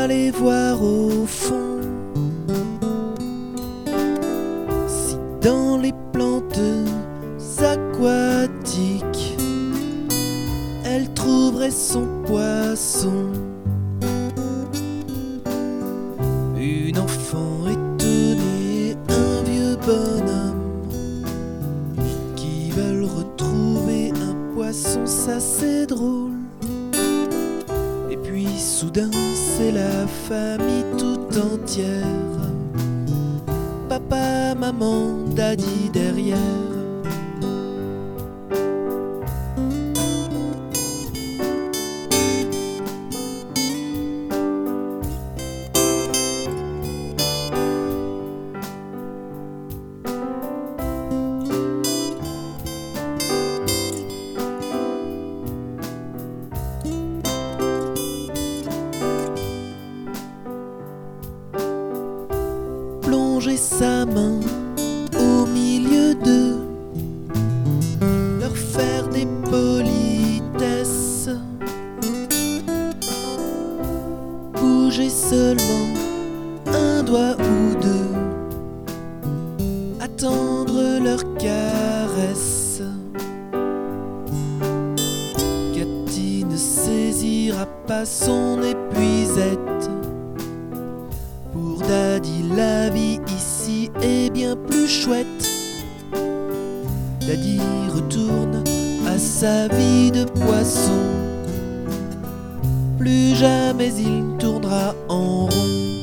aller voir au fond si dans les plantes aquatiques elle trouverait son poisson. Une enfant étonnée, un vieux bonhomme qui veulent retrouver un poisson, ça c'est drôle. Et puis soudain c'est la famille tout entière, papa, maman, daddy derrière. Plonger sa main au milieu d'eux, leur faire des politesses, bouger seulement un doigt ou deux, attendre leur caresse. Cathy ne saisira pas son épuisette. Pour Daddy, la vie ici est bien plus chouette. Daddy retourne à sa vie de poisson. Plus jamais il tournera en rond.